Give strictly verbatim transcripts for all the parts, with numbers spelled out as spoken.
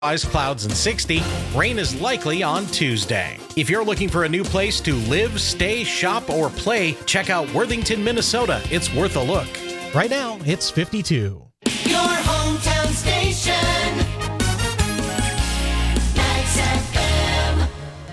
Eyes, clouds, and sixty. Rain is likely on Tuesday. If you're looking for a new place to live, stay, shop, or play, check out Worthington, Minnesota. It's worth a look. Right now, it's fifty-two. Your hometown station. Nice F M.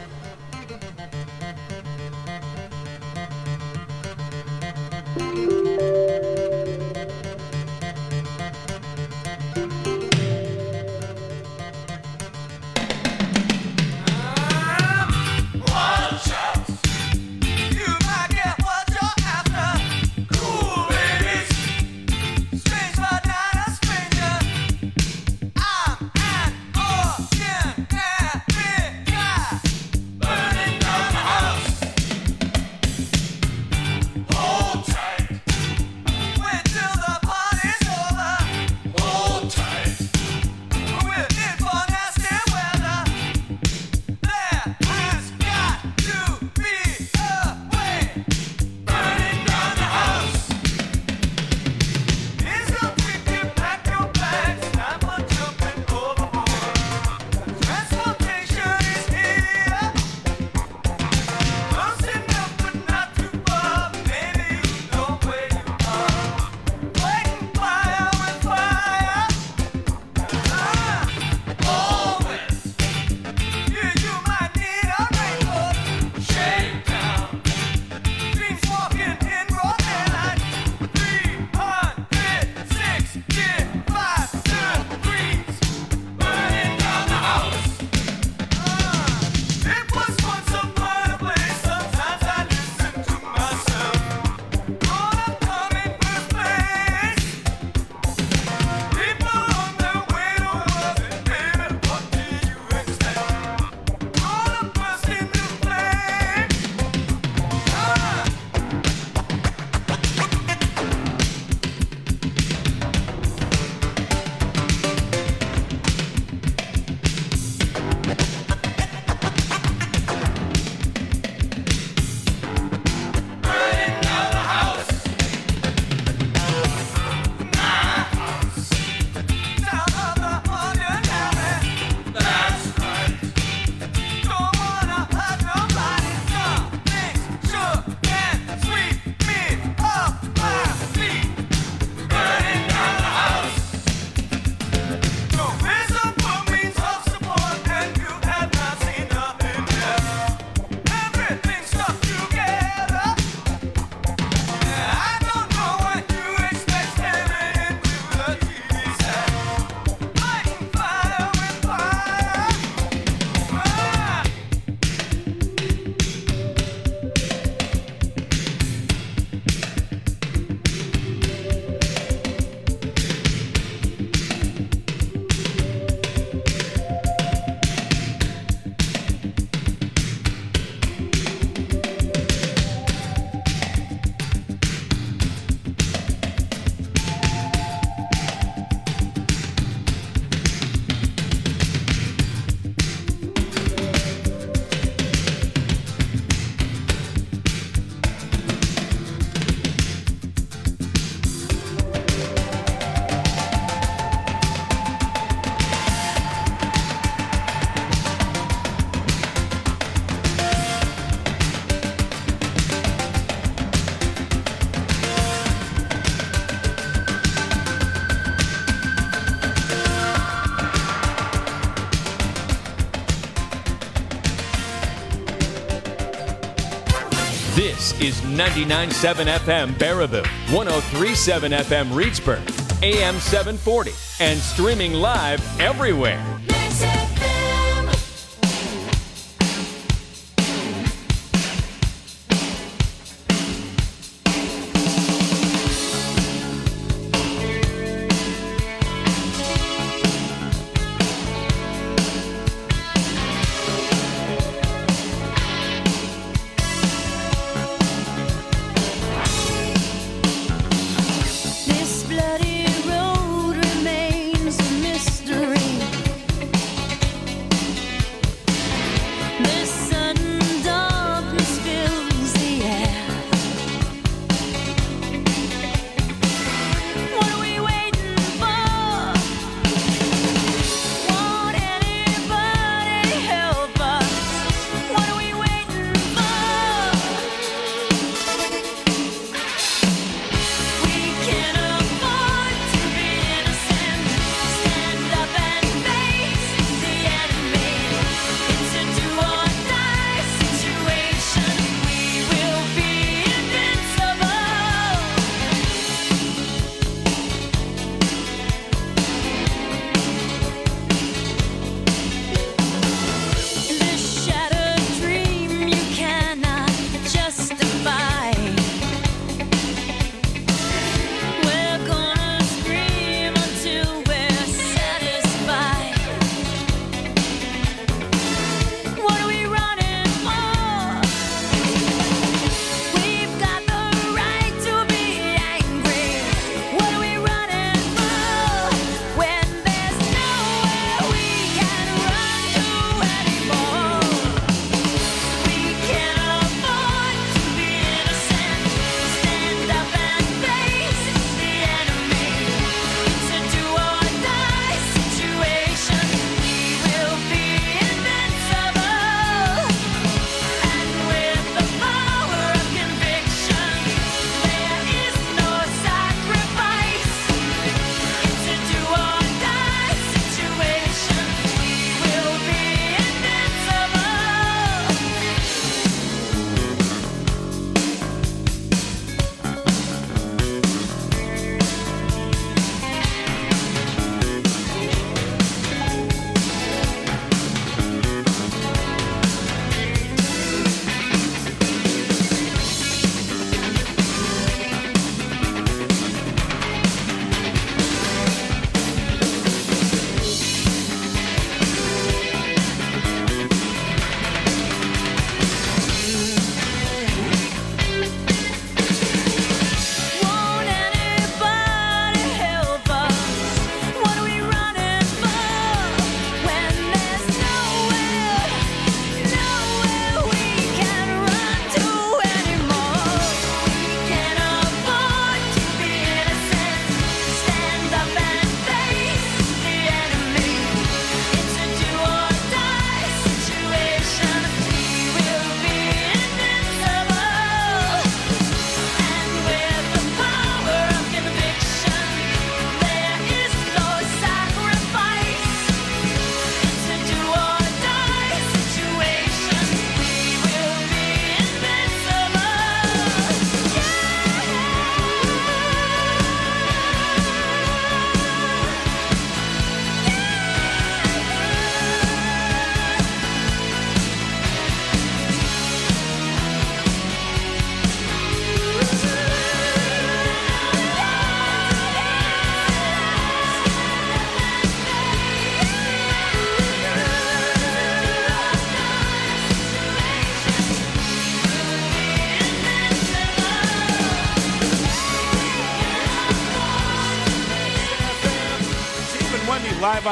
This is ninety-nine point seven F M Baraboo, one oh three point seven F M Reedsburg, A M seven forty, and streaming live everywhere. This bloody road remains a mystery.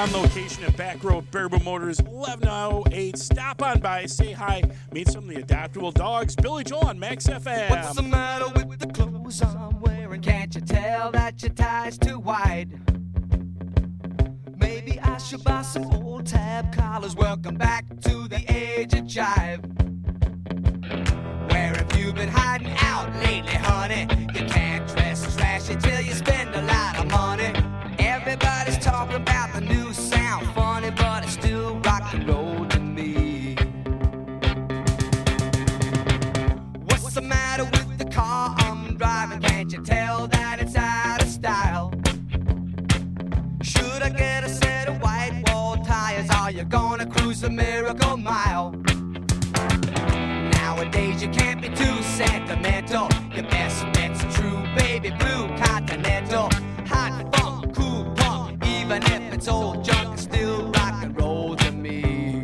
on location at Back Road Baraboo Motors, eleven oh eight. Stop on by, say hi, meet some of the adoptable dogs. Billy Joel on Max F M. What's the matter with the clothes I'm wearing? Can't you tell that your tie's too wide? Maybe I should buy some old tab collars. Welcome back to the age of jive. Where have you been hiding out lately, honey? You can't dress trashy till you spend a lot of money. Everybody's talking about the new sound, funny, but it's still rock and roll to me. What's the matter with the car I'm driving? Can't you tell that it's out of style? Should I get a set of white wall tires? Are you gonna cruise a miracle mile? Nowadays you can't be too sentimental. Your best bet's a true baby blue Continental. Hot funk, cool punk, even if it's old junk, it's still rock and roll to me.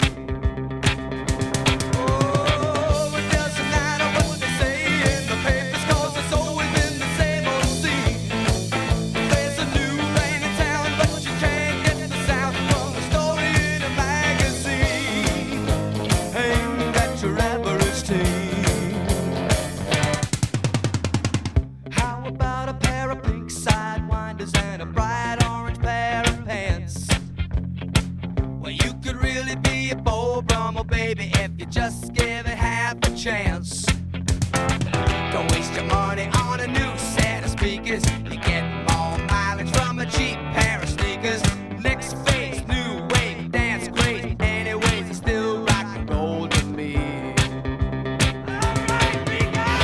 Oh, it doesn't matter what they say in the papers, 'cause it's always been the same old scene. There's a new rain in town, but you can't get the sound from a story in a magazine. Ain't that your average teen? How about a pair of pink sidewinders and a bright orange pair of pants? Well, you could really be a Beau Brummel, baby, if you just give it half a chance. Don't waste your money on a new set of speakers. You get more mileage from a cheap pair of sneakers. Next phase, new wave, dance crazy. Anyways, it's still rock and roll to me. Alright, we got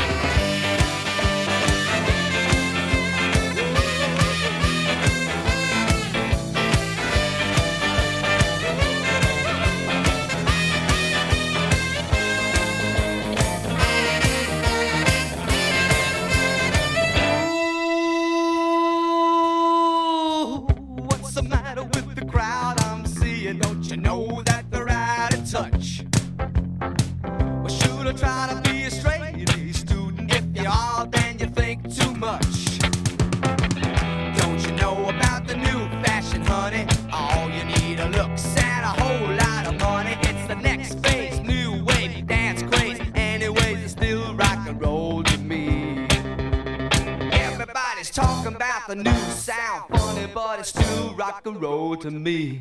Ooh, what's the matter with the crowd I'm seeing? Don't you know that they're out of touch? Well, should I try to be a straight A student? If you are, then you think too much. Don't you know about the new fashion, honey? All you need are looks and a whole lot of money. It's the next phase, new wave, dance craze. Anyways, it's still rock and roll to me. Everybody's talking about the new sound, funny, but it's still rock and roll to me.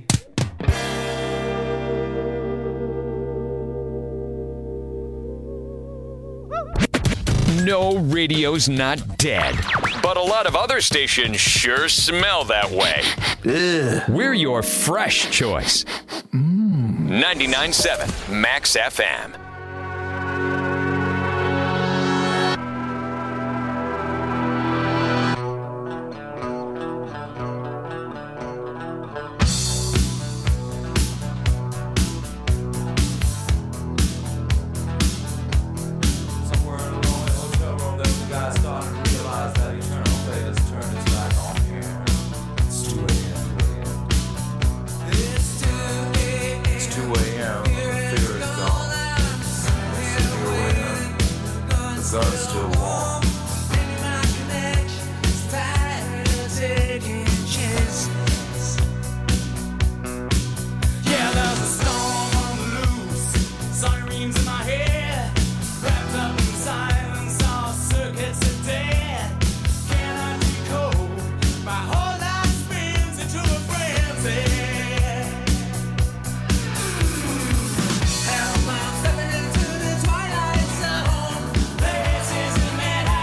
No, radio's not dead. But a lot of other stations sure smell that way. We're your fresh choice. ninety-nine point seven Max F M. Somewhere in a lonely hotel room, there's a guy starting to realize that eternal fate has turned its back on here. It's two a.m. It's two a.m. The fear is gone. It's two a.m. The gun's still warm. Yeah, there's a storm on the loose, sirens in my head, wrapped up in silence, all circuits are dead. Can I decode? My whole life spins into a frenzy. Hell, I'm stepping into the twilight zone. This is the madhouse.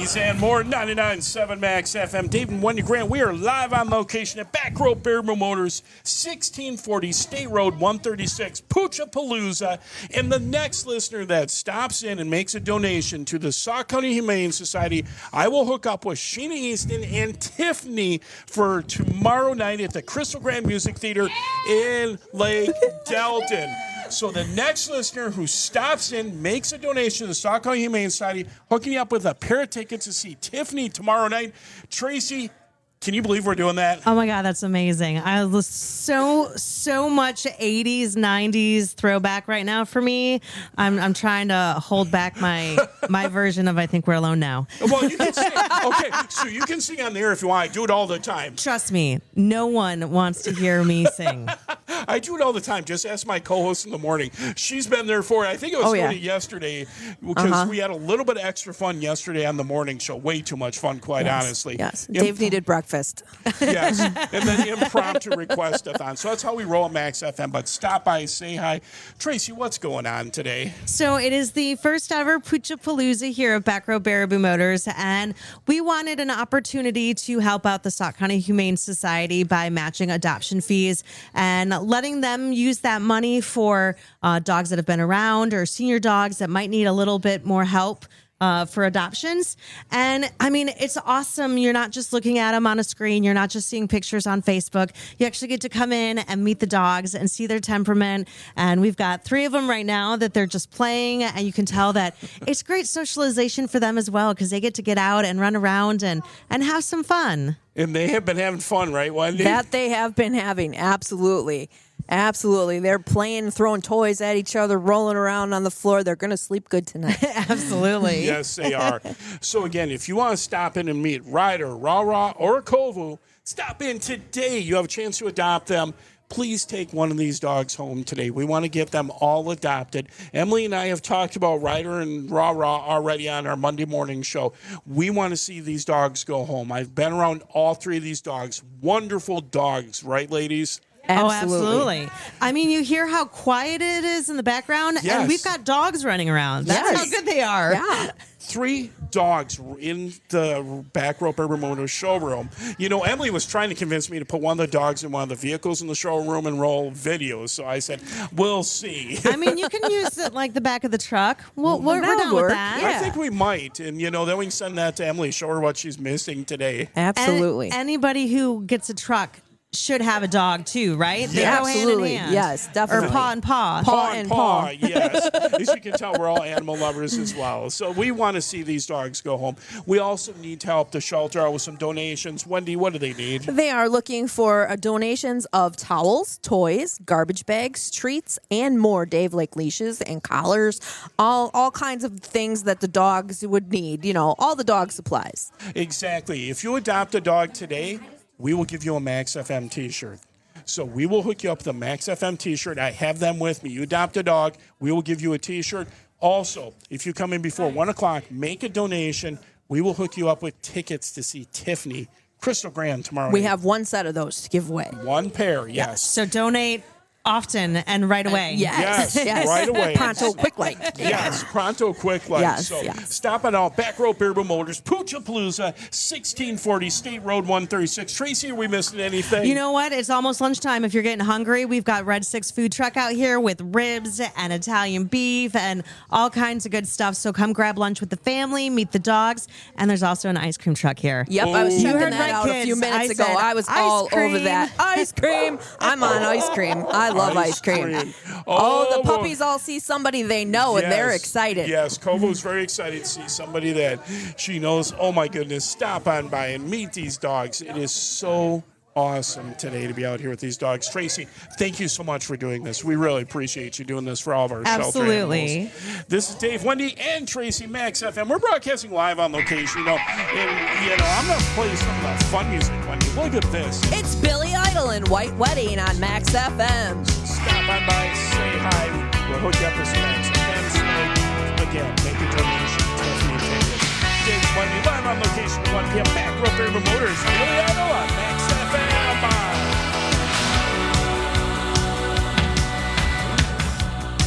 These and more, ninety-nine point seven Max F M. Dave and Wendy Grant, we are live on location at Back Row Baraboo Motors, sixteen forty State Road one thirty-six, Poochapalooza. And the next listener that stops in and makes a donation to the Sauk County Humane Society, I will hook up with Sheena Easton and Tiffany for tomorrow night at the Crystal Grand Music Theater in Lake Delton. So the next listener who stops in, makes a donation to the Sauk County Humane Society, hooking you up with a pair of tickets to see Tiffany tomorrow night. Tracy, can you believe we're doing that? Oh my God, that's amazing. I was so, so much eighties, nineties throwback right now for me. I'm I'm trying to hold back my my version of I Think We're Alone Now. Well, you can sing. Okay, so you can sing on the air if you want. I do it all the time. Trust me, no one wants to hear me sing. I do it all the time. Just ask my co-host in the morning. She's been there for it. I think it was Oh, yeah. funny yesterday because Uh-huh. we had a little bit of extra fun yesterday on the morning show. Way too much fun, quite Yes, honestly. Yes. Imp- Dave needed breakfast. Yes, and then impromptu request-a-thon. So that's how we roll at Max F M. But stop by, say hi. Tracy, what's going on today? So it is the first ever Poochapalooza here at Back Row Baraboo Motors, and we wanted an opportunity to help out the Sauk County Humane Society by matching adoption fees and letting them use that money for uh, dogs that have been around or senior dogs that might need a little bit more help Uh, for adoptions. And I mean, it's awesome. You're not just looking at them on a screen. You're not just seeing pictures on Facebook. You actually get to come in and meet the dogs and see their temperament. And we've got three of them right now that they're just playing. And you can tell that it's great socialization for them as well, because they get to get out and run around and, and have some fun. And they have been having fun, right, Wendy? That they have been having. Absolutely. Absolutely. They're playing, throwing toys at each other, rolling around on the floor. They're going to sleep good tonight. Absolutely. Yes, they are. So, again, if you want to stop in and meet Ryder, Rah Rah, or Kovu, stop in today. You have a chance to adopt them. Please take one of these dogs home today. We want to get them all adopted. Emily and I have talked about Ryder and Rah Rah already on our Monday morning show. We want to see these dogs go home. I've been around all three of these dogs. Wonderful dogs, right, ladies? Oh, absolutely. I mean, you hear how quiet it is in the background, Yes. and we've got dogs running around. That's Yes. how good they are. Yeah. Three dogs in the Back Row Baraboo Motors showroom. You know, Emily was trying to convince me to put one of the dogs in one of the vehicles in the showroom and roll videos. So I said, we'll see. I mean, you can use it like the back of the truck. Well, we're, we're that'll down work. with that. Yeah. I think we might. And, you know, then we can send that to Emily, show her what she's missing today. Absolutely. And anybody who gets a truck should have a dog too, right? They Yeah, go hand in absolutely. hand. Yes, definitely. Or paw and paw. Paw and paw. yes. As you can tell, we're all animal lovers as well. So we want to see these dogs go home. We also need to help the shelter out with some donations. Wendy, what do they need? They are looking for uh, donations of towels, toys, garbage bags, treats, and more, Dave, like leashes and collars, all all kinds of things that the dogs would need, you know, all the dog supplies. Exactly. If you adopt a dog today, we will give you a Max F M t-shirt. So we will hook you up with a Max F M t-shirt. I have them with me. You adopt a dog, we will give you a t-shirt. Also, if you come in before one o'clock, make a donation. We will hook you up with tickets to see Tiffany Crystal Grand tomorrow We night. have one set of those to give away. One pair, yes. So donate often and right away. Yes, right away. Pronto, quick like. Yes, pronto, quick like. Yes, so yes. stop it out. Back Row Baraboo Motors, Poochapalooza, sixteen forty State Road one thirty-six. Tracy, are we missing anything? You know what? It's almost lunchtime. If you're getting hungry, we've got Red Six Food Truck out here with ribs and Italian beef and all kinds of good stuff. So come grab lunch with the family, meet the dogs, and there's also an ice cream truck here. Yep, I was Oh. checking You heard that right, out a kids. few minutes I ago. said I was ice all over cream. that. Ice cream. I'm on ice cream. I love ice, cream. Oh, Oh, the well, puppies all see somebody they know, and they're yes, excited. Yes, Kovo's very excited to see somebody that she knows. Oh my goodness, stop on by and meet these dogs. It is so awesome today to be out here with these dogs. Tracy, thank you so much for doing this. We really appreciate you doing this for all of our shelter Absolutely. animals. This is Dave, Wendy, and Tracy, Max F M. We're broadcasting live on location, you know, and, you know, I'm going to play some of the fun music, Wendy. Look at this. It's Billy Idol and White Wedding on Max F M. Stop on by, say hi. We'll hook you up with some Max F M. So, again, make a donation. Tiffany tickets. Dave, Wendy, live on location at one p.m. Back Row Baraboo Motors. Billy Idol on Max F M.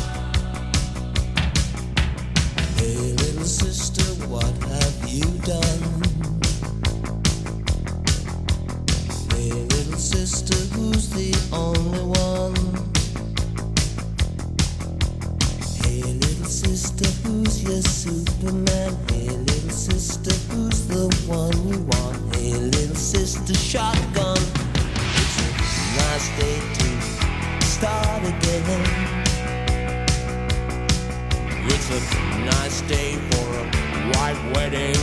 Hey, little sister, what have you done? sister, who's the only one? Hey, little sister, who's your Superman? Hey, little sister, who's the one you want? Hey, little sister, shotgun. It's a nice day to start again. It's a nice day for a white wedding.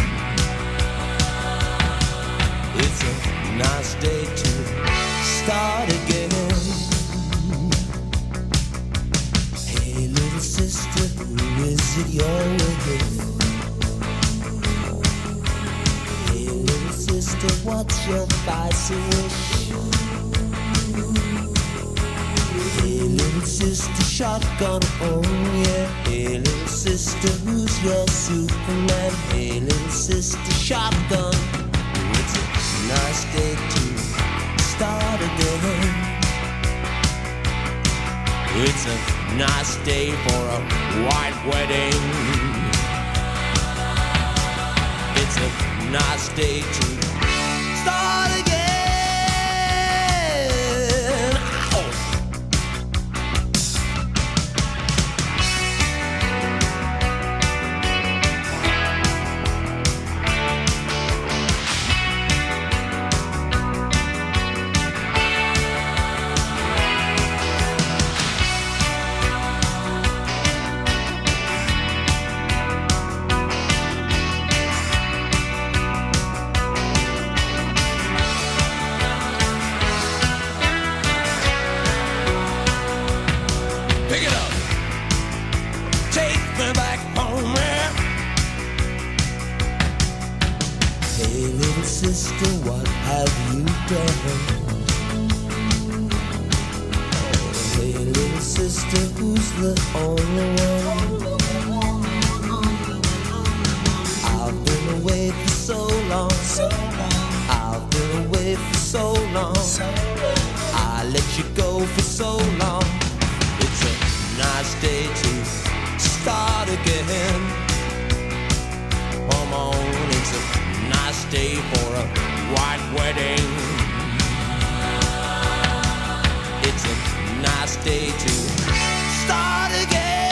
It's a nice day to start again. Hey, little sister, who is it you're with? Hey, little sister, what's your vice wish? Hey, little sister, shotgun, oh yeah. Hey, little sister, who's your Superman? Hey, little sister, shotgun. It's a nice day to start again. It's a nice day for a white wedding. It's a nice day to start again. Ow! Pick it up. Take me back home, yeah. Hey, little sister, what have you done? Hey, little sister, who's the only one? I've been away for so long. I've been away for so long. I let you go for so long. It's a nice day to start again. Come on, it's a nice day for a white wedding. It's a nice day to start again.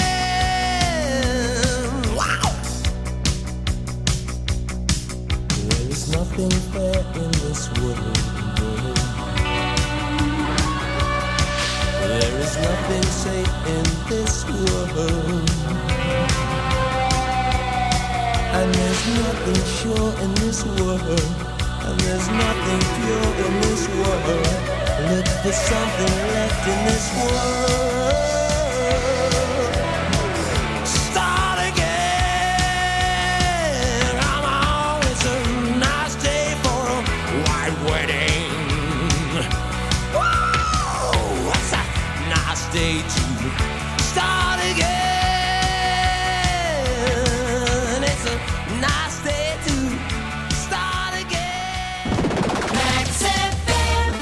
Wow! There is nothing fair in this world. There is nothing safe in this world. And there's nothing sure in this world. And there's nothing pure in this world. Look for something left in this world. Start again. Come on, it's a nice day for a white wedding. Whoa, it's a nice day to start again. It's a nice day to start again. Max F M.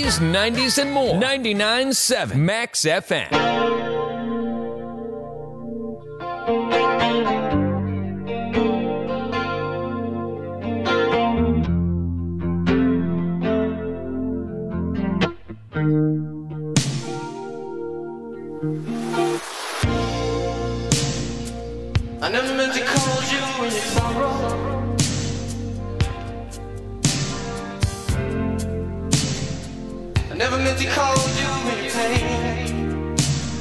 eighties, nineties, and more. ninety-nine point seven Max F M. I never meant to call you when you sorrow. I never meant to call you when you pain.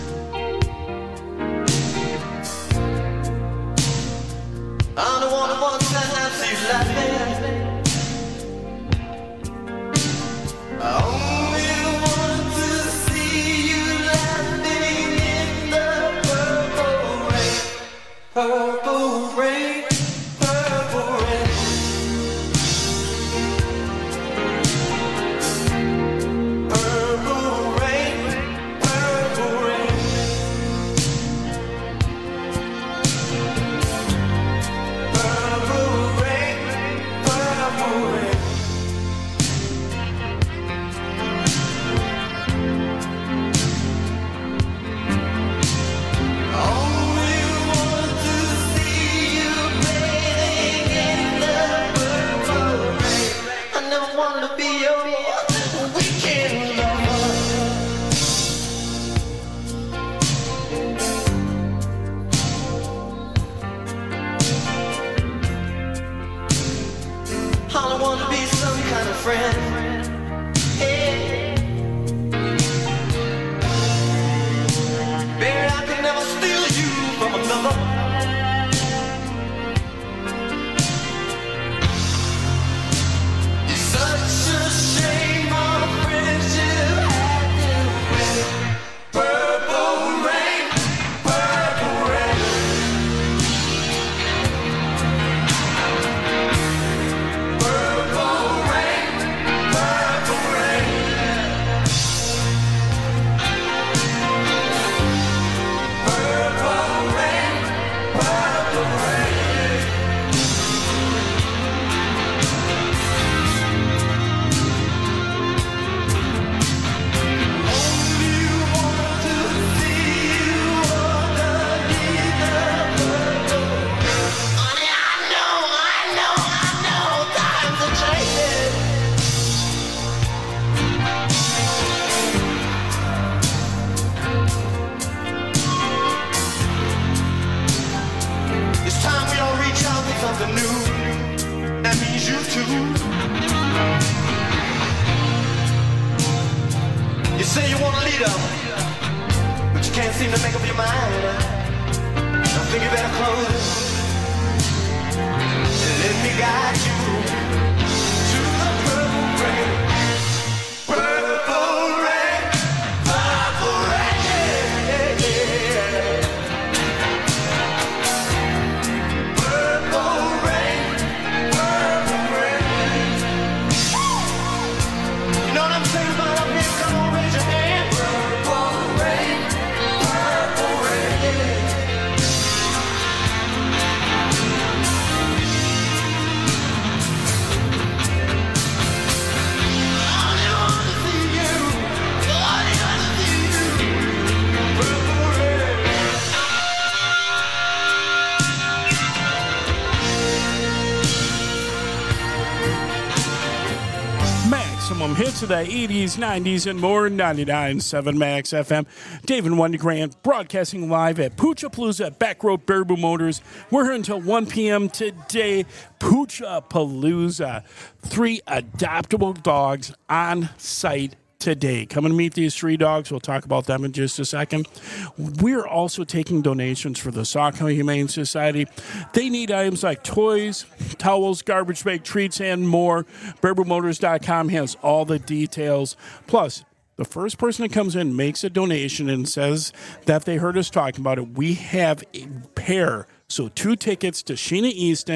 I'm the one who wants to see you laughing. I only want to see you laughing in the purple rain. Purple rain, purple rain. Purple rain, purple rain. Purple rain, purple rain. Only want to see you bathing in the purple rain. I never wanted to be your weekend lover. I don't want to be some kind of friend. Hey. Baby, I could never steal you from another. It's such a shame our friendship had to end. Purple rain, purple rain. Purple rain, purple rain. Purple rain, purple rain. Only want to see you underneath the purple rain. Honey, I know, I know, I know, times are changing. It's time we all reach out for something new. That means you too. You say you want a leader, but you can't seem to make up your mind. I think you better close it and let me guide you to the purple rain. Purple rain, purple rain. Purple rain, purple rain. You know what I'm saying about up here? Come on, raise your hand. Purple rain, purple rain. I want to see you. I want to see you. Purple rain. Maximum hits of the eighties, nineties, and more. ninety-nine point seven Max F M. Dave and Wendy Grant broadcasting live at Poochapalooza at Back Road Baraboo Motors. We're here until one p.m. today. Poochapalooza. Three adoptable dogs on site today. Come and meet these three dogs. We'll talk about them in just a second. We're also taking donations for the Sauk County Humane Society. They need items like toys, towels, garbage bag, treats, and more. Baraboo Motors dot com has all the details. Plus, the first person that comes in makes a donation and says that they heard us talking about it. We have a pair, so two tickets to Sheena Easton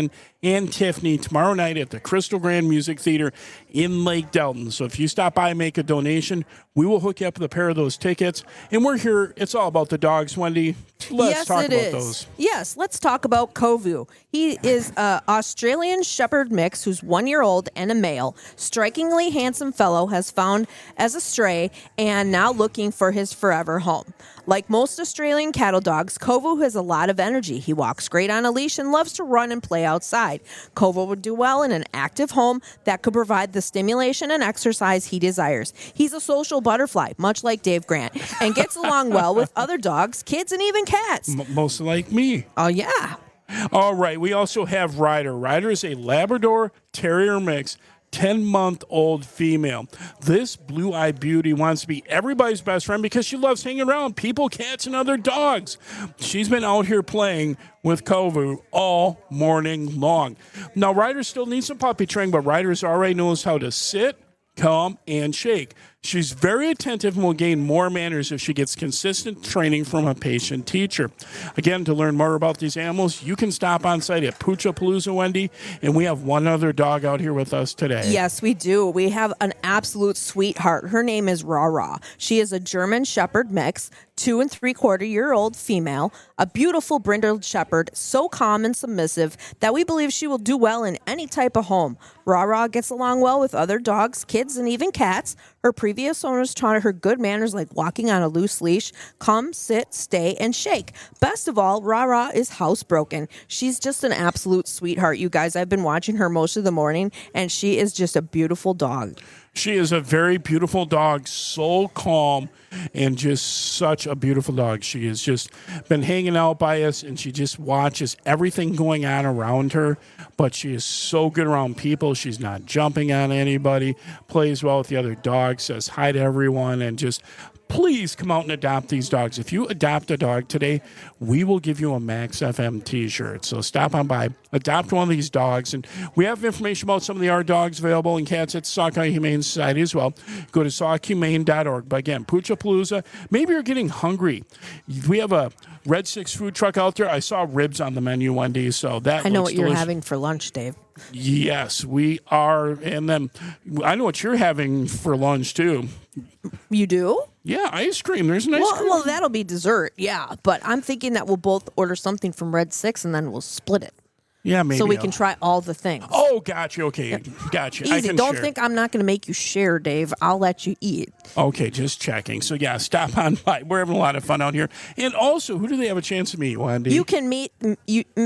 and Tiffany tomorrow night at the Crystal Grand Music Theater in Lake Delton. So if you stop by and make a donation, we will hook you up with a pair of those tickets. And we're here. It's all about the dogs, Wendy. Let's yes, talk it about is. those. Yes, let's talk about Kovu. He is an Australian Shepherd mix who's one year old and a male. Strikingly handsome fellow has found as a stray and now looking for his forever home. Like most Australian cattle dogs, Kovu has a lot of energy. He walks great on a leash and loves to run and play outside. Kovu would do well in an active home that could provide the stimulation and exercise he desires. He's a social butterfly, much like Dave Grant, and gets along well with other dogs, kids, and even cats. M- most like me. Oh, yeah. All right. We also have Ryder. Ryder is a Labrador Terrier mix, ten-month-old female. This blue-eyed beauty wants to be everybody's best friend because she loves hanging around people, cats, and other dogs. She's been out here playing with Kovu all morning long. Now, Ryder still needs some puppy training, but Ryder's already knows how to sit, come, and shake. She's very attentive and will gain more manners if she gets consistent training from a patient teacher. Again, to learn more about these animals, you can stop on site at Poochapalooza, Wendy, and we have one other dog out here with us today. Yes, we do. We have an absolute sweetheart. Her name is Rara. She is a German Shepherd mix, two and three quarter year old female, a beautiful brindled shepherd, so calm and submissive that we believe she will do well in any type of home. Rara gets along well with other dogs, kids, and even cats. Her previous owners taught her good manners like walking on a loose leash, come, sit, stay, and shake. Best of all, Rara is housebroken. She's just an absolute sweetheart, you guys. I've been watching her most of the morning, and she is just a beautiful dog. She is a very beautiful dog, so calm and just such a beautiful dog. She has just been hanging out by us, and she just watches everything going on around her, but she is so good around people. She's not jumping on anybody, plays well with the other dogs, says hi to everyone, and just please come out and adopt these dogs. If you adopt a dog today, we will give you a Max F M t-shirt. So stop on by, adopt one of these dogs. And we have information about some of the our dogs available and cats at Sauk County Humane Society as well. Go to sauk humane dot org. But again, Poochapalooza, maybe you're getting hungry. We have a Red Six food truck out there. I saw ribs on the menu, Wendy, so that I know looks what you're delicious. having for lunch, Dave. Yes, we are. And then I know what you're having for lunch, too. You do? Yeah, ice cream. There's an ice Well, cream. well, that'll be dessert, yeah. But I'm thinking that we'll both order something from Red Six and then we'll split it. Yeah, maybe. So we I'll- can try all the things. Oh, gotcha. Okay, gotcha. I Easy. can Don't share. think I'm not going to make you share, Dave. I'll let you eat. Okay, just checking. So, yeah, stop on by. We're having a lot of fun out here. And also, who do they have a chance to meet, Wendy? You can meet mm, you. mm,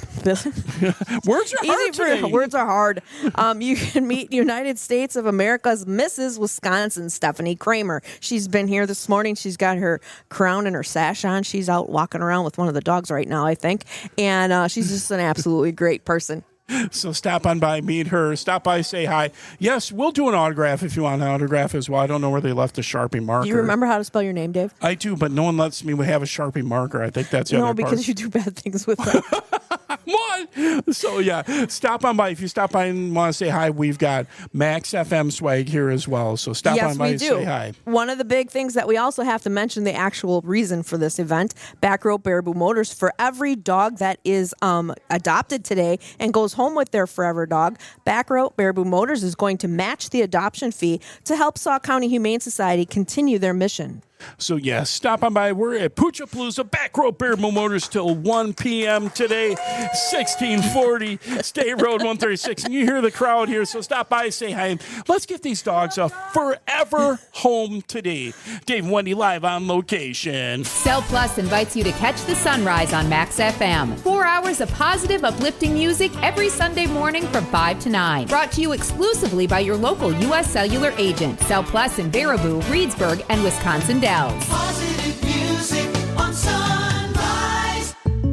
Words are hard Easy for today. words are hard. Um, you can meet United States of America's Missus Wisconsin, Stephanie Kramer. She's been here this morning. She's got her crown and her sash on. She's out walking around with one of the dogs right now, I think. And uh, she's just an absolutely great person. So stop on by, meet her, stop by, say hi. Yes, we'll do an autograph if you want an autograph as well. I don't know where they left the Sharpie marker. Do you remember how to spell your name, Dave? I do, but no one lets me have a Sharpie marker. I think that's the No, other because part. you do bad things with them. What? So, yeah, stop on by. If you stop by and want to say hi, we've got Max F M swag here as well. So stop yes, on by we and do. say hi. One of the big things that we also have to mention the actual reason for this event, Back Row Baraboo Motors, for every dog that is um, adopted today and goes home with their forever dog, Back Row Baraboo Motors is going to match the adoption fee to help Sauk County Humane Society continue their mission. So, yes, stop on by. We're at Poochapalooza, Back Row Baraboo Motors till one p.m. today, sixteen forty State Road one thirty-six. And you hear the crowd here, so stop by, say hi, and let's get these dogs a forever home today. Dave and Wendy live on location. Cell Plus invites you to catch the sunrise on Max F M. Four hours of positive, uplifting music every Sunday morning from five to nine. Brought to you exclusively by your local U S Cellular agent. Cell Plus in Baraboo, Reedsburg, and Wisconsin Dells. Positive music on Sunrise.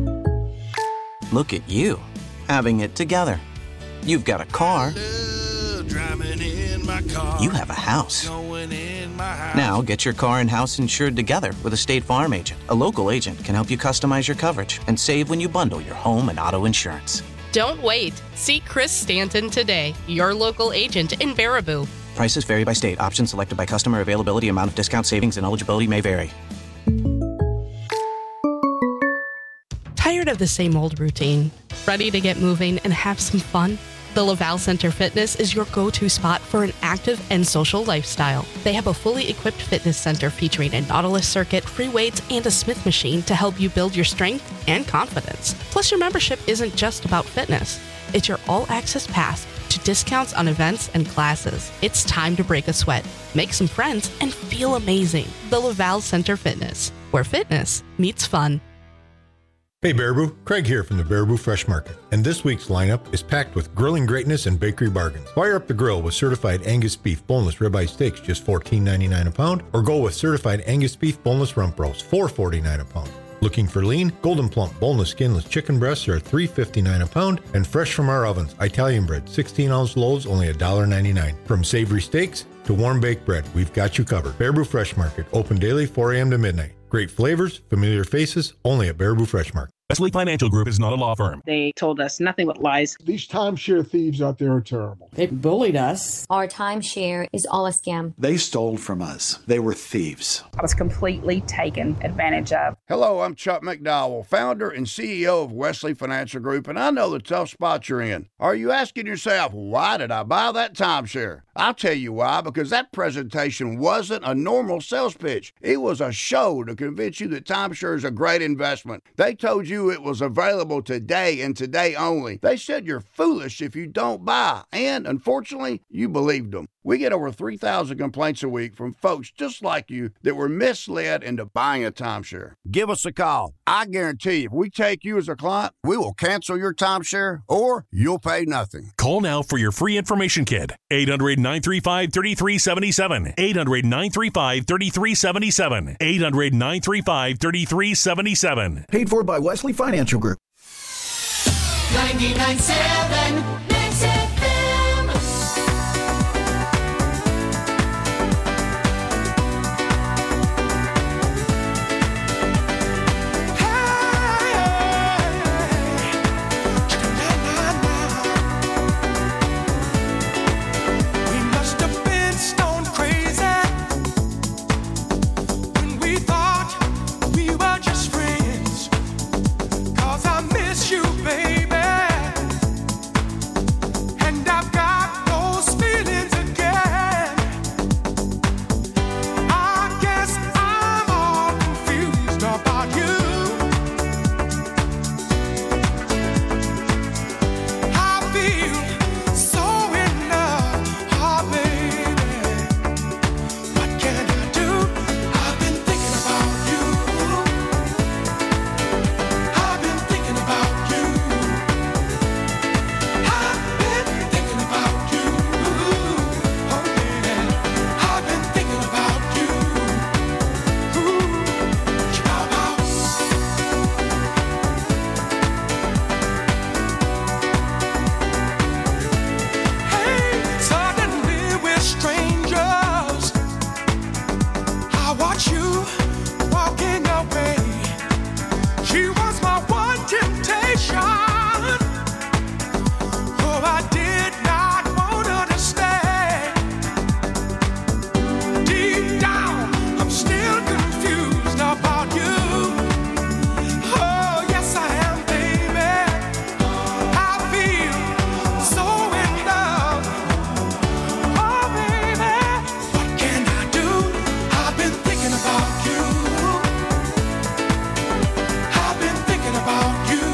Look at you, having it together. You've got a car. You have a house. Now get your car and house insured together with a State Farm agent. A local agent can help you customize your coverage and save when you bundle your home and auto insurance. Don't wait. See Chris Stanton today, your local agent in Baraboo. Prices vary by state. Options selected by customer. Availability, amount of discount, savings, and eligibility may vary. Tired of the same old routine? Ready to get moving and have some fun? The Laval Center Fitness is your go-to spot for an active and social lifestyle. They have a fully equipped fitness center featuring a Nautilus circuit, free weights, and a Smith machine to help you build your strength and confidence. Plus, your membership isn't just about fitness. It's your all-access pass to discounts on events and classes. It's time to break a sweat, make some friends, and feel amazing. The Laval Center Fitness, where fitness meets fun. Hey Baraboo, Craig here from the Baraboo Fresh Market, and this week's lineup is packed with grilling greatness and bakery bargains. Fire up the grill with certified Angus beef boneless ribeye steaks, just fourteen ninety-nine a pound, or go with certified Angus beef boneless rump roast, four forty-nine a pound. Looking for lean, golden plump, boneless, skinless chicken breasts are three fifty-nine a pound, and fresh from our ovens, Italian bread, sixteen ounce loaves, only one ninety-nine. From savory steaks to warm baked bread, we've got you covered. Baraboo Fresh Market, open daily four a.m. to midnight. Great flavors, familiar faces, only at Baraboo Fresh Market. Wesley Financial Group is not a law firm. They told us nothing but lies. These timeshare thieves out there are terrible. They bullied us. Our timeshare is all a scam. They stole from us. They were thieves. I was completely taken advantage of. Hello, I'm Chuck McDowell, founder and C E O of Wesley Financial Group, and I know the tough spot you're in. Are you asking yourself, why did I buy that timeshare? I'll tell you why, because that presentation wasn't a normal sales pitch. It was a show to convince you that timeshare is a great investment. They told you it was available today and today only. They said you're foolish if you don't buy, and unfortunately, you believed them. We get over three thousand complaints a week from folks just like you that were misled into buying a timeshare. Give us a call. I guarantee if we take you as a client, we will cancel your timeshare or you'll pay nothing. Call now for your free information kit. eight hundred, nine three five, three three seven seven. eight hundred, nine three five, three three seven seven. eight hundred, nine three five, three three seven seven. Paid for by Wesley Financial Group. ninety-nine point seven Max F M. We must have been stone crazy when we thought we were just friends. 'Cause I miss you, baby. And I've got those feelings again. I guess I'm all confused about you. I feel so in love, oh baby. What can I do? I've been thinking about you. I've been thinking about you. I've been thinking about you. Oh yeah. I've been thinking about you. Ooh, chihuahua. Hey, suddenly we're strangers. I watch you walking away. She was my one temptation. Oh, I did not want her to stay. Deep down, I'm still confused about you. Oh, yes, I am, baby. I feel so in love. Oh, baby, what can I do? I've been thinking about you. I've been thinking about you.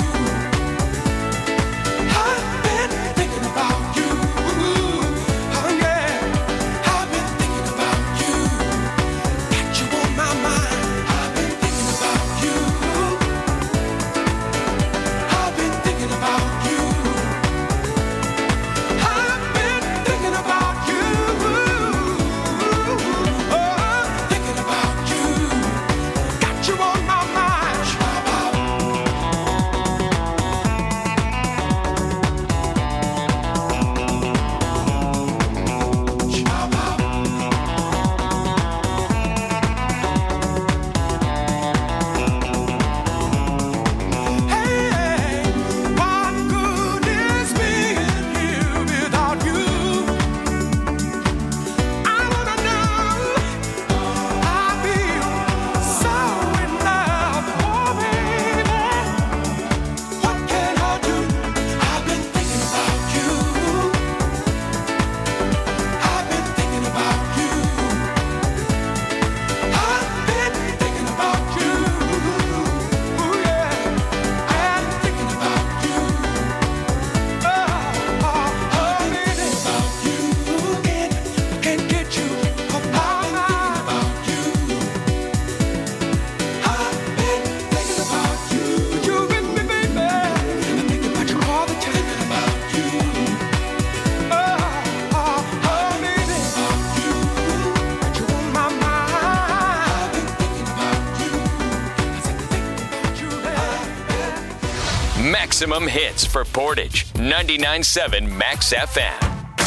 I've been thinking about you. Oh, yeah. I've been thinking about you. Got you on my mind. I've been thinking about you. I've been thinking about you. I've been thinking about you. Oh, thinking about you. Got you on my mind. Hey, what good is being here without you? I wanna know. I feel so in love. Maximum hits for Portage. ninety-nine point seven Max F M.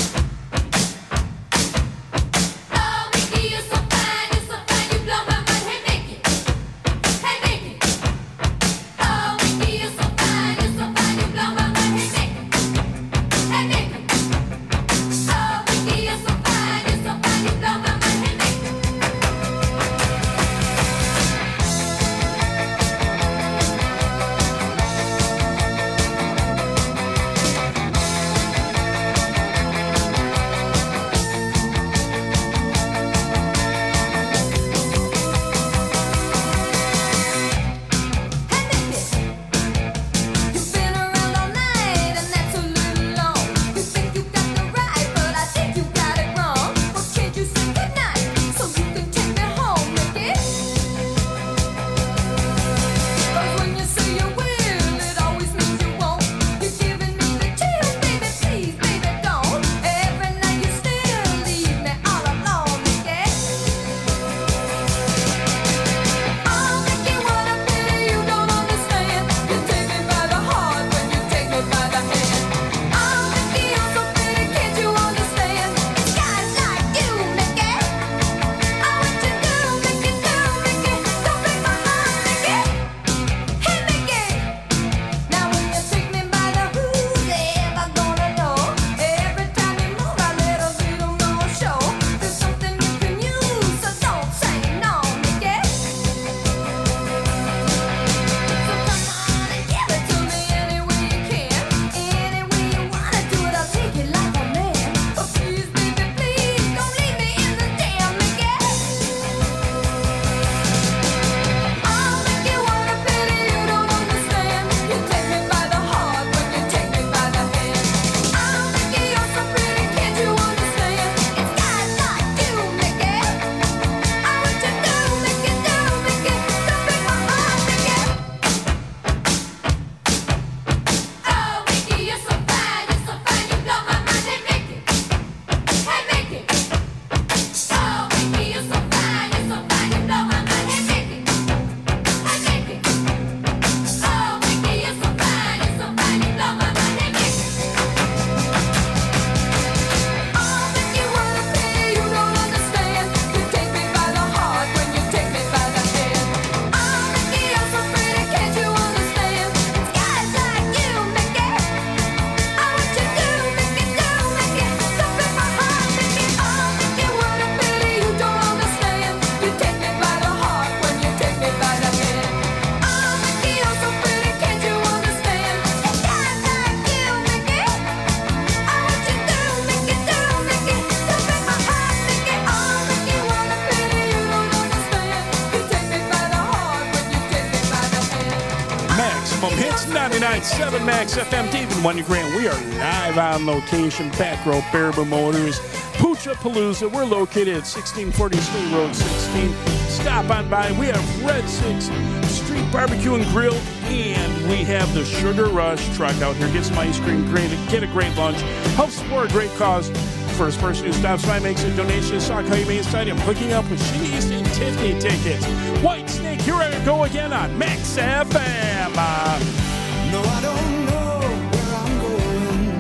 ninety-nine point seven Max F M. David Wonder Grant. We are live on location. Back Row Baraboo Motors, Poochapalooza. We're located at sixteen forty State Road sixteen. Stop on by. We have Red Six Street Barbecue and Grill, and we have the Sugar Rush truck out here. Get some ice cream, great, get a great lunch, help support a great cause. First person who stops by makes a donation to Sauk Humane Stadium, hooking up with Shitty East and Tiffany tickets. White Snake, here I go again on Max F M. Uh, No, I don't know where I'm going,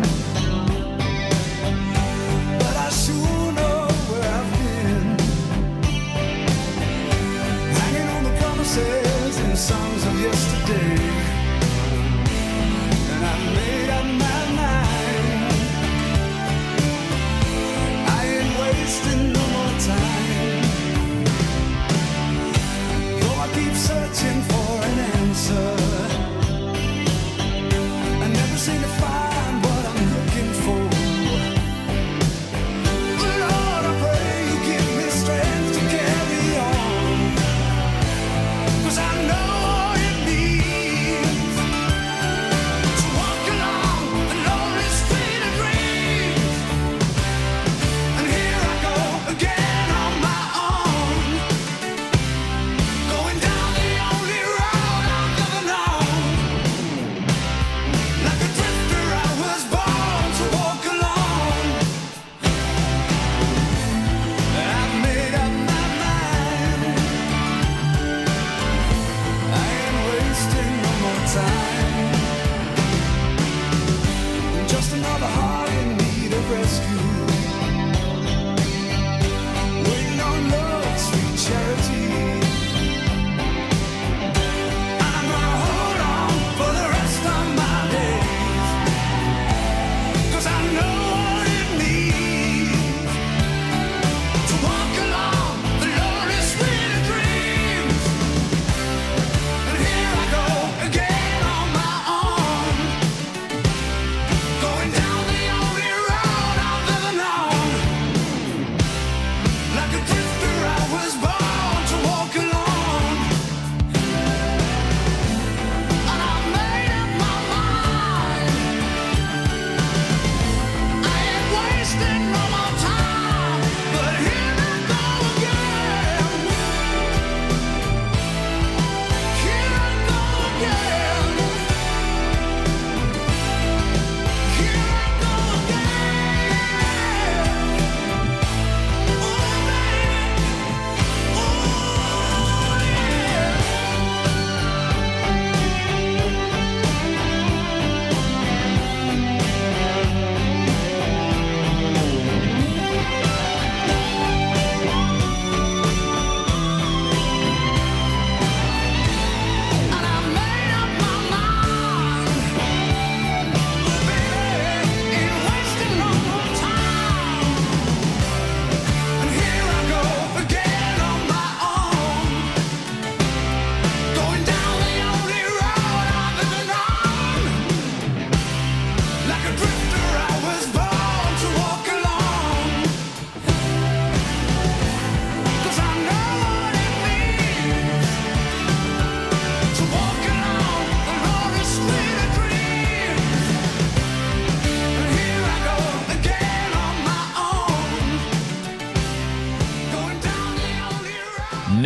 but I sure know where I've been. Hanging on the promises and songs of yesterday, and I made up my mind. I ain't wasting no more time, though I keep searching for an answer. Seem to find what I'm looking for. Lord, I pray you give me strength to carry on, 'cause I know all you need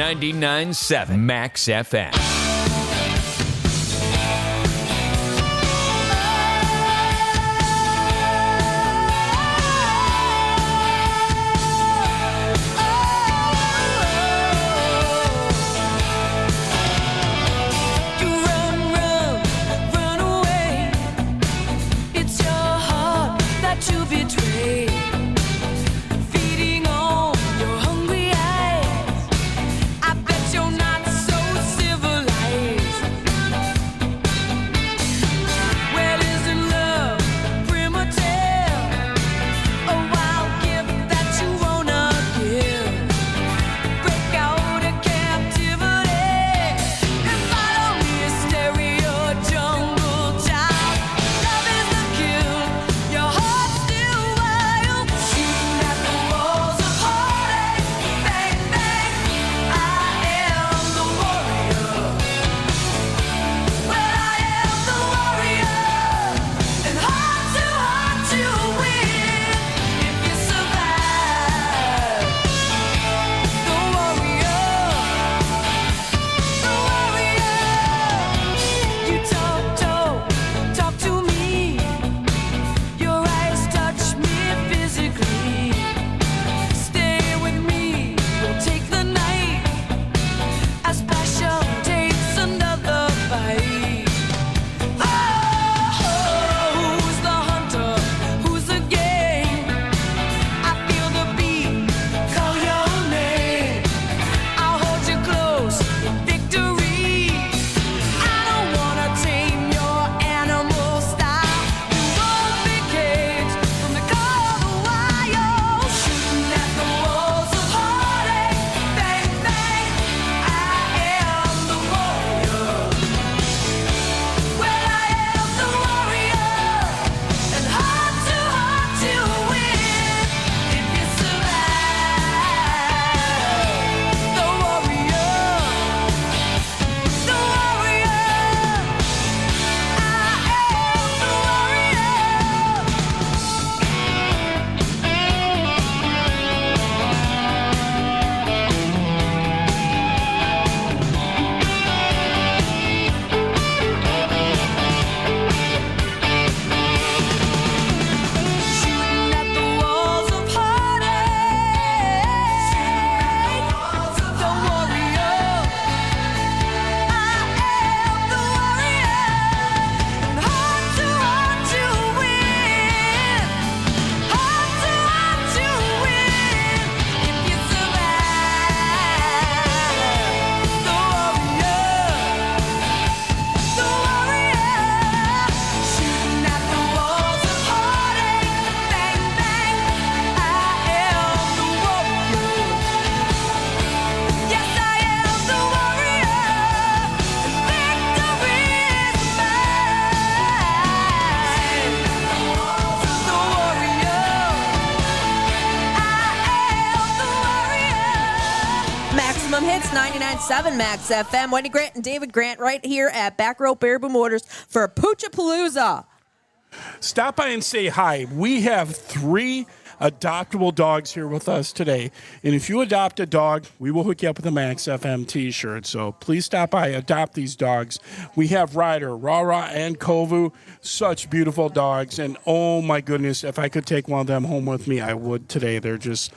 ninety-nine point seven Max F M. Hits ninety-nine point seven Max F M. Wendy Grant and David Grant right here at Back Row Baraboo Motors for Poochapalooza. Stop by and say hi. We have three adoptable dogs here with us today. And if you adopt a dog, we will hook you up with a Max F M t-shirt. So please stop by, adopt these dogs. We have Ryder, Rara, and Kovu. Such beautiful dogs. And oh my goodness, if I could take one of them home with me, I would today. They're just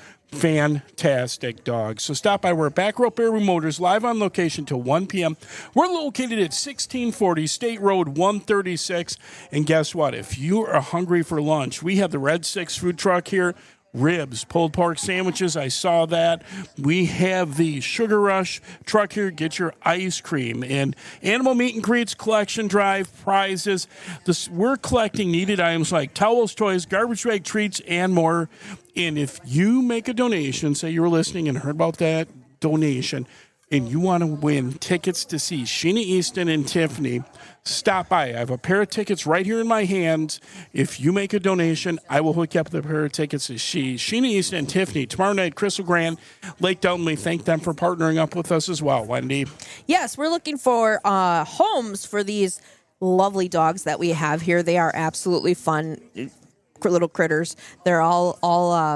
fantastic dogs. So stop by. We're at Back Row Baraboo Motors, live on location till one p.m. We're located at sixteen forty State Road one thirty-six. And guess what? If you are hungry for lunch, we have the Red Six food truck here. Ribs, pulled pork sandwiches, I saw that. We have the Sugar Rush truck here. Get your ice cream. And animal meet and greets, collection drive, prizes. This, we're collecting needed items like towels, toys, garbage bag treats, and more. And if you make a donation, say you were listening and heard about that donation, and you want to win tickets to see Sheena Easton and Tiffany, stop by. I have a pair of tickets right here in my hands. If you make a donation, I will hook you up with a pair of tickets to see Sheena Easton and Tiffany tomorrow night, Crystal Grand, Lake Delton. We thank them for partnering up with us as well, Wendy. Yes, we're looking for uh, homes for these lovely dogs that we have here. They are absolutely fun little critters. They're all all um,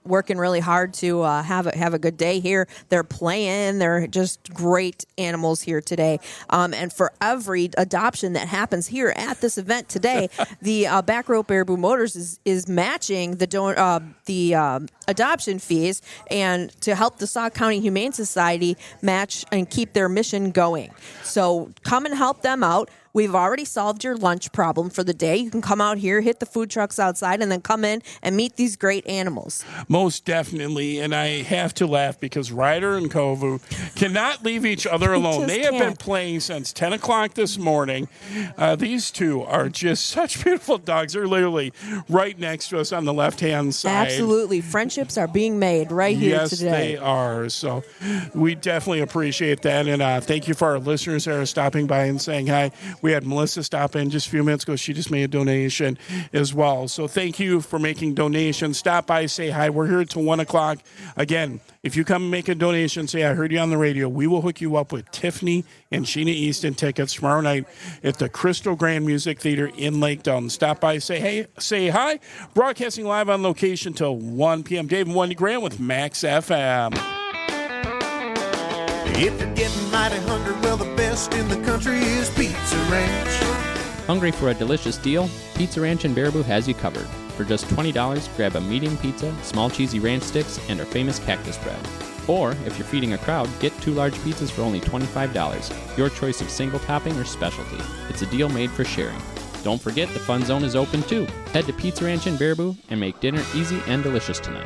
working really hard to uh, have a, have a good day here. They're playing. They're just great animals here today. Um, and for every adoption that happens here at this event today, the uh, Back Row Baraboo Motors is is matching the don- uh, the um, adoption fees, and to help the Sauk County Humane Society match and keep their mission going. So come and help them out. We've already solved your lunch problem for the day. You can come out here, hit the food trucks outside, and then come in and meet these great animals. Most definitely. And I have to laugh because Ryder and Kovu cannot leave each other alone. They have can't. been playing since ten o'clock this morning. Uh, these two are just such beautiful dogs. They're literally right next to us on the left-hand side. Absolutely. Friendships are being made right here yes, today. Yes, they are. So we definitely appreciate that. And uh, thank you for our listeners that are stopping by and saying hi. We had Melissa stop in just a few minutes ago. She just made a donation as well. So thank you for making donations. Stop by, say hi. We're here until one o'clock. Again, if you come and make a donation, say, I heard you on the radio, we will hook you up with Tiffany and Sheena Easton tickets tomorrow night at the Crystal Grand Music Theater in Lake Delton. Stop by, say hey, say hi. Broadcasting live on location till one p.m. Dave and Wendy Grant with Max F M. If you're getting mighty hungry, well, the best in the country is Pizza Ranch. Hungry for a delicious deal? Pizza Ranch in Baraboo has you covered. For just twenty dollars, grab a medium pizza, small cheesy ranch sticks, and our famous cactus bread. Or, if you're feeding a crowd, get two large pizzas for only twenty-five dollars. Your choice of single topping or specialty. It's a deal made for sharing. Don't forget the Fun Zone is open too. Head to Pizza Ranch in Baraboo and make dinner easy and delicious tonight.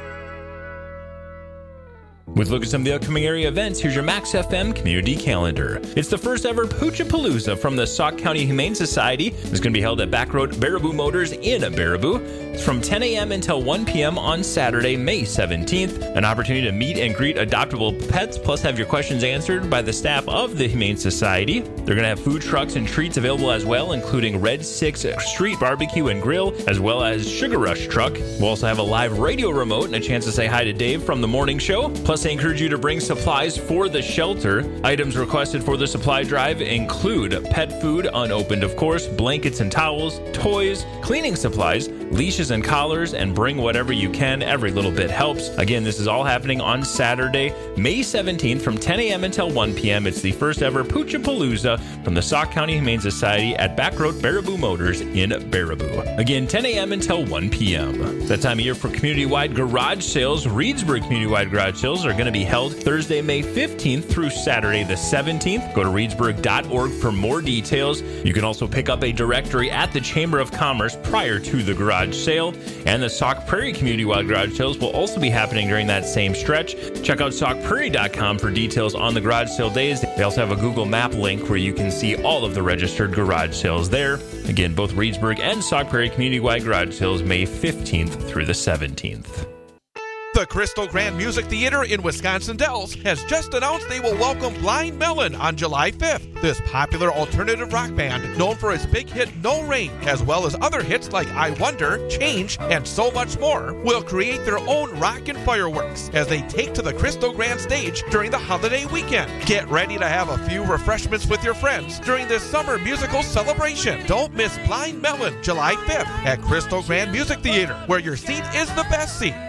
With a look at some of the upcoming area events, here's your Max F M community calendar. It's the first ever Poochapalooza from the Sauk County Humane Society. It's going to be held at Back Road Baraboo Motors in Baraboo. It's from ten a.m. until one p.m. on Saturday, May seventeenth. An opportunity to meet and greet adoptable pets, plus have your questions answered by the staff of the Humane Society. They're going to have food trucks and treats available as well, including Red Six Street Barbecue and Grill, as well as Sugar Rush Truck. We'll also have a live radio remote and a chance to say hi to Dave from the morning show. Plus, they encourage you to bring supplies for the shelter. Items requested for the supply drive include pet food, unopened of course, blankets and towels, toys, cleaning supplies, leashes and collars, and bring whatever you can. Every little bit helps. Again, this is all happening on Saturday, May seventeenth from ten a.m. until one p.m. It's the first ever Poochapalooza from the Sauk County Humane Society at Back Road Baraboo Motors in Baraboo. Again, ten a.m. until one p.m. It's that time of year for community-wide garage sales. Reedsburg community-wide garage sales are going to be held Thursday, May fifteenth through Saturday the seventeenth. Go to reedsburg dot org for more details. You can also pick up a directory at the Chamber of Commerce prior to the garage sale. And the Sauk Prairie community-wide garage sales will also be happening during that same stretch. Check out sauk prairie dot com for details on the garage sale days. They also have a Google Map link where you can see all of the registered garage sales there. Again, both Reedsburg and Sauk Prairie community-wide garage sales May fifteenth through the seventeenth. The Crystal Grand Music Theater in Wisconsin Dells has just announced they will welcome Blind Melon on July fifth. This popular alternative rock band, known for its big hit No Rain, as well as other hits like I Wonder, Change, and so much more, will create their own rock and fireworks as they take to the Crystal Grand stage during the holiday weekend. Get ready to have a few refreshments with your friends during this summer musical celebration. Don't miss Blind Melon July fifth at Crystal Grand Music Theater, where your seat is the best seat.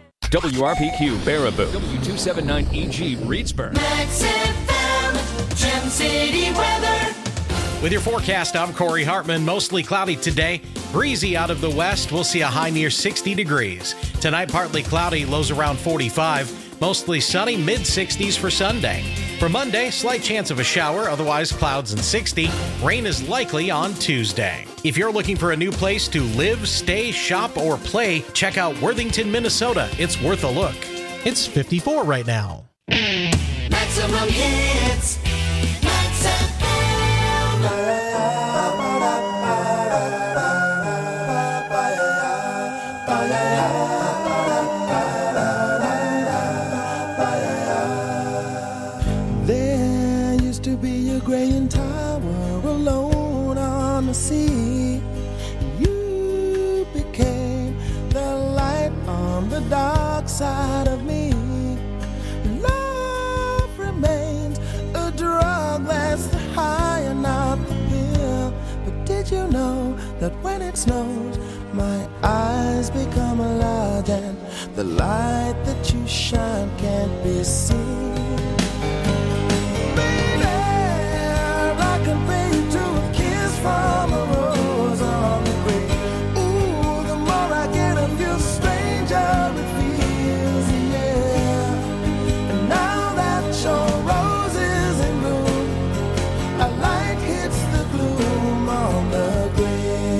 W R P Q Baraboo, W two seventy-nine E G Reedsburg. Max F M, Gem City weather. With your forecast, I'm Corey Hartman. Mostly cloudy today. Breezy out of the west. We'll see a high near sixty degrees. Tonight, partly cloudy, lows around forty-five. Mostly sunny, mid sixties for Sunday. For Monday, slight chance of a shower, otherwise clouds and sixty. Rain is likely on Tuesday. If you're looking for a new place to live, stay, shop, or play, check out Worthington, Minnesota. It's worth a look. It's fifty-four right now. Maximum hits. Max F M. There used to be a graying tower alone on the sea. You became the light on the dark side of me. Love remains a drug that's the high and not the pill. But did you know that when it snows, My eyes become a light, and the light that you shine can't be seen. Baby, I compare you to a kiss from a rose on the grave. Ooh, the more I get of you, stranger it feels, yeah. And now that your rose is in bloom, a light hits the gloom on the grave.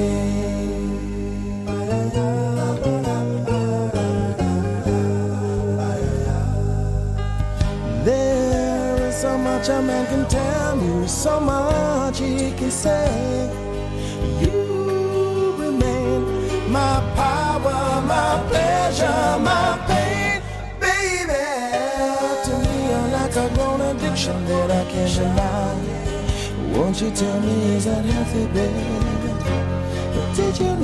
There is so much a man can tell you, so much he can say. You remain my power, my pleasure, my pain, baby. To me, you're like a grown addiction that I can't deny. Won't you tell me, is that healthy, baby? But did you know